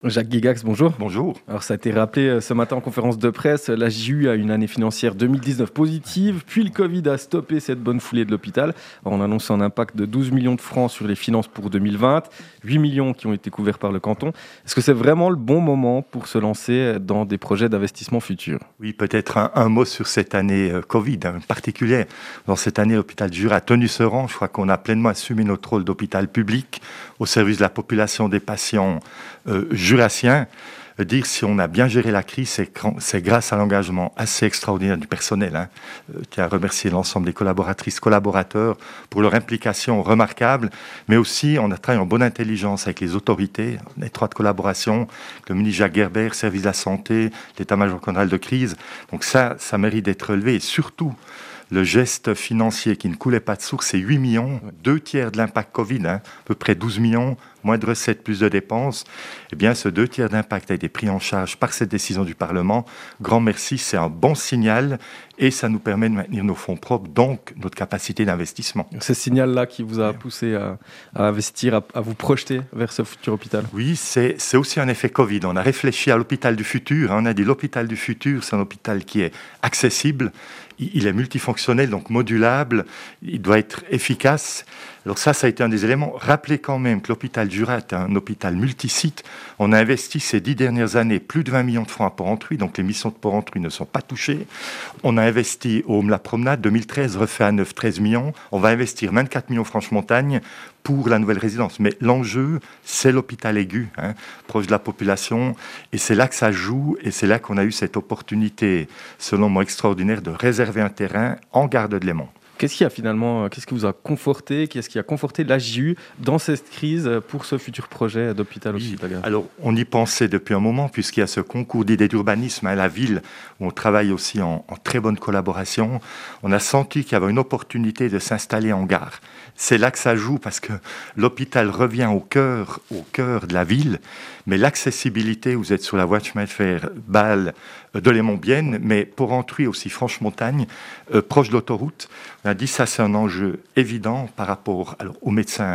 Jacques Guigax, bonjour. Bonjour. Alors ça a été rappelé ce matin en conférence de presse, la JU a une année financière 2019 positive, puis le Covid a stoppé cette bonne foulée de l'hôpital. Alors, on annonce un impact de 12 millions de francs sur les finances pour 2020, 8 millions qui ont été couverts par le canton. Est-ce que c'est vraiment le bon moment pour se lancer dans des projets d'investissement futurs ? Oui, peut-être un mot sur cette année Covid en particulier. Dans cette année, l'hôpital du Jura a tenu ce rang. Je crois qu'on a pleinement assumé notre rôle d'hôpital public au service de la population des patients jurassiens. Dire si on a bien géré la crise, c'est grâce à l'engagement assez extraordinaire du personnel. Je tiens à remercier l'ensemble des collaboratrices, collaborateurs pour leur implication remarquable, mais aussi on a travaillé en bonne intelligence avec les autorités, en étroite collaboration, avec le ministre Jacques Gerber, service de la santé, l'état-major cantonal de crise. Donc ça mérite d'être relevé et surtout, le geste financier qui ne coulait pas de source, c'est 8 millions, 2/3 de l'impact Covid, à peu près 12 millions, moins de recettes, plus de dépenses. Eh bien, ce 2/3 d'impact a été pris en charge par cette décision du Parlement. Grand merci, c'est un bon signal et ça nous permet de maintenir nos fonds propres, donc notre capacité d'investissement. C'est ce signal-là qui vous a poussé à investir, à vous projeter vers ce futur hôpital ? Oui, c'est aussi un effet Covid. On a réfléchi à l'hôpital du futur. On a dit l'hôpital du futur, c'est un hôpital qui est accessible, il est multifonctionnel, donc modulable, il doit être efficace. Alors ça a été un des éléments. Rappelez quand même que l'hôpital du Jura est un hôpital multisite. On a investi ces 10 dernières années plus de 20 millions de francs à Port-Entruy, donc les missions de Port-Entruy ne sont pas touchées. On a investi au La Promenade, 2013, refait à neuf, 13 millions. On va investir 24 millions Franche-Montagne pour la nouvelle résidence. Mais l'enjeu, c'est l'hôpital aigu, proche de la population. Et c'est là que ça joue, et c'est là qu'on a eu cette opportunité, selon moi, extraordinaire, de réserver un terrain en gare de Léman. Qu'est-ce qui vous a conforté, qu'est-ce qui a conforté la JU dans cette crise pour ce futur projet d'hôpital aussi de la gare ? Alors, on y pensait depuis un moment, puisqu'il y a ce concours d'idées d'urbanisme à la ville, où on travaille aussi en très bonne collaboration. On a senti qu'il y avait une opportunité de s'installer en gare. C'est là que ça joue, parce que l'hôpital revient au cœur de la ville, mais l'accessibilité, vous êtes sur la voie de chemin de fer Bâle, de Léman-Bienne, mais Port-Entruy aussi, Franche-Montagne, proche de l'autoroute. On a dit ça, c'est un enjeu évident par rapport aux médecins,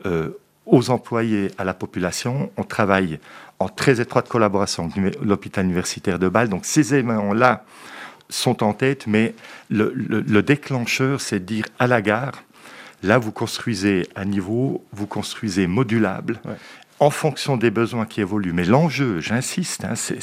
aux employés, à la population. On travaille en très étroite collaboration avec l'hôpital universitaire de Bâle. Donc ces éléments-là sont en tête, mais le déclencheur, c'est de dire à la gare, là, vous construisez à niveau, vous construisez modulable. Ouais. En fonction des besoins qui évoluent. Mais l'enjeu, j'insiste,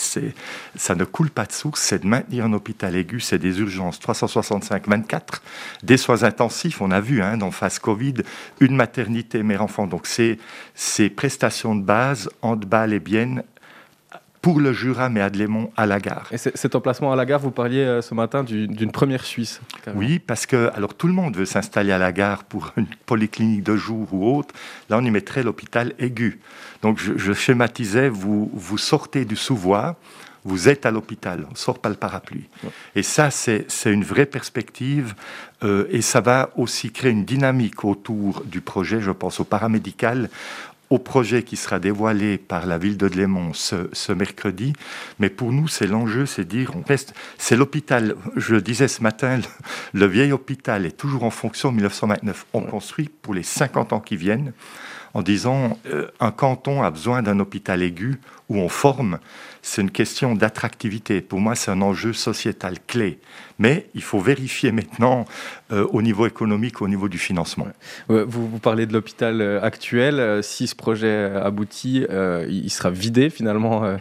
ça ne coule pas de source, c'est de maintenir un hôpital aigu, c'est des urgences 365/24, des soins intensifs, on a vu dans phase Covid, une maternité mère-enfant. Donc c'est ces prestations de base entre Bâle et Bienne, pour le Jura, mais à Léman, à la gare. Et cet emplacement à la gare, vous parliez ce matin d'une première Suisse. Carrément. Oui, parce que tout le monde veut s'installer à la gare pour une polyclinique de jour ou autre. Là, on y mettrait l'hôpital aigu. Donc, je schématisais, vous sortez du sous-voie, vous êtes à l'hôpital, on ne sort pas le parapluie. Ouais. Et ça, c'est une vraie perspective et ça va aussi créer une dynamique autour du projet, je pense au paramédical, au projet qui sera dévoilé par la ville de Léman ce mercredi. Mais pour nous, c'est l'enjeu, c'est dire, c'est l'hôpital. Je le disais ce matin, le vieil hôpital est toujours en fonction. En 1929, on construit pour les 50 ans qui viennent, en disant un canton a besoin d'un hôpital aigu où on forme. C'est une question d'attractivité. Pour moi, c'est un enjeu sociétal clé. Mais il faut vérifier maintenant au niveau économique, au niveau du financement. Vous parlez de l'hôpital actuel. Si ce projet aboutit, il sera vidé finalement,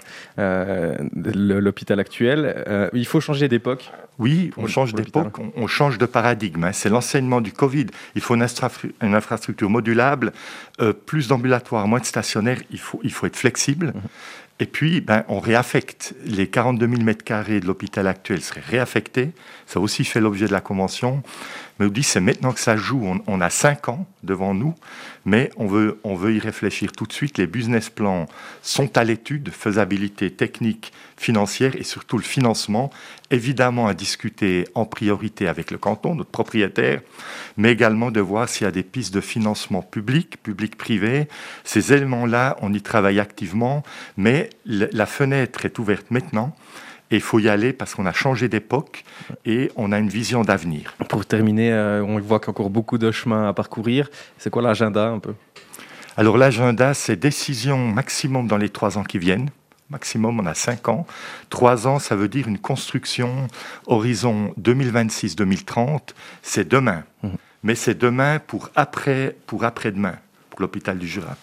l'hôpital actuel. Il faut changer d'époque. Oui, on change d'époque, on change de paradigme. C'est l'enseignement du Covid. Il faut une infrastructure modulable, plus d'ambulatoires, moins de stationnaires. Il faut être flexible. Et puis, on réaffecte. Les 42 000 m² de l'hôpital actuel seraient réaffectés. Ça aussi fait l'objet de la convention. Mais on dit, c'est maintenant que ça joue. On a 5 ans devant nous, mais on veut y réfléchir tout de suite. Les business plans sont à l'étude, faisabilité technique, financière et surtout le financement. Évidemment, à discuter en priorité avec le canton, notre propriétaire, mais également de voir s'il y a des pistes de financement public-privé. Ces éléments-là, on y travaille activement, mais la fenêtre est ouverte maintenant. Et il faut y aller parce qu'on a changé d'époque et on a une vision d'avenir. Pour terminer, on voit qu'il y a encore beaucoup de chemin à parcourir. C'est quoi l'agenda un peu ? Alors l'agenda, c'est décision maximum dans les 3 ans qui viennent. Maximum, on a 5 ans. 3 ans, ça veut dire une construction horizon 2026-2030. C'est demain. Mais c'est demain pour après-demain, pour l'hôpital du Jura.